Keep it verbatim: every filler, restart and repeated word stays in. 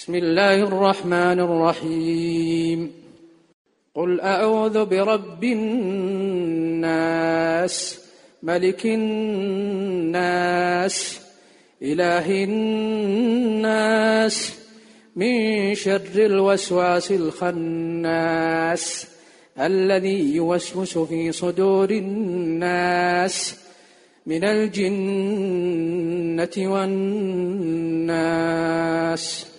بسم الله الرحمن الرحيم قل أعوذ برب الناس ملك الناس إله الناس من شر الوسواس الخناس الذي يوسوس في صدور الناس من الجنة والناس.